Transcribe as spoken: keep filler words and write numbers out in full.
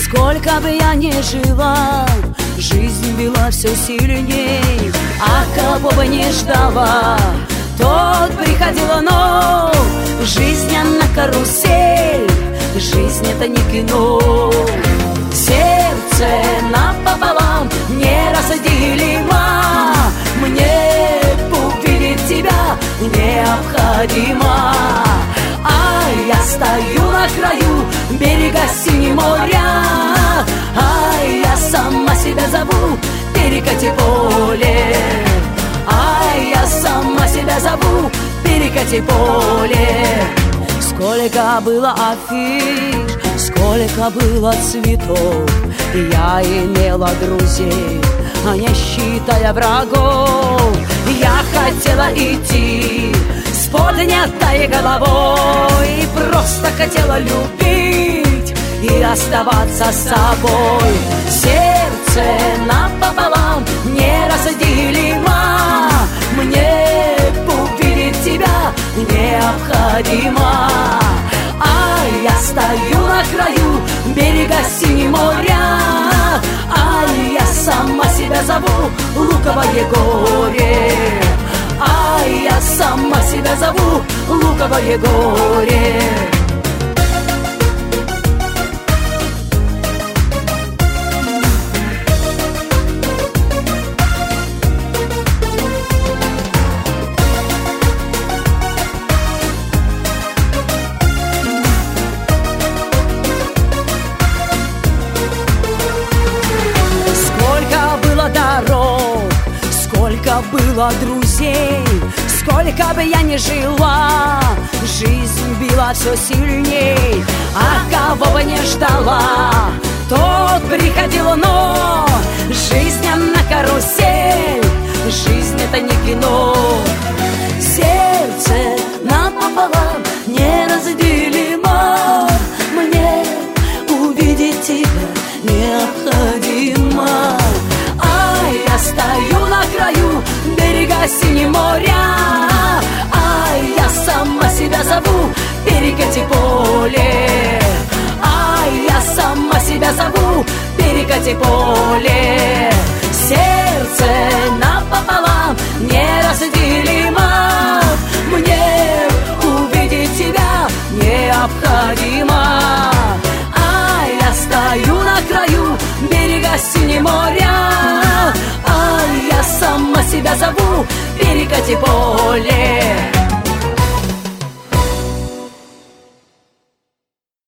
Сколько бы я ни жила, жизнь била все сильней. А кого бы не ждала, тот приходила, но жизнь она карусель, жизнь это не кино. Сердце напополам неразделимо, мне увидеть тебя необходимо. А я стою на краю берега синего моря, а я сама себя зову перекати поле. А я сама себя зову перекати поле. Сколько было афиш, сколько было цветов, я имела друзей, а не считая врагов. Я хотела идти с поднятой головой, просто хотела любить и оставаться с собой. Сердце напополам неразделимо, мне увидеть тебя необходимо. А я стою на краю берега синего моря, а я сама себя зову луковое горе. А я сама себя зову луковое горе. Сколько было друзей, сколько бы я ни жила, жизнь била все сильней. А кого бы не ждала, тот приходил, но жизнь она карусель, жизнь это не кино. Сердце напополам неразделимо, мне увидеть тебя необходимо. А я стою на краю берега синего моря, а я сама себя зову перекати поле. А я сама себя зову перекати поле. Сердце напополам неразделимо, мне увидеть тебя необходимо. А я стою на краю берега синего моря, а я сама себя зову перекати поле.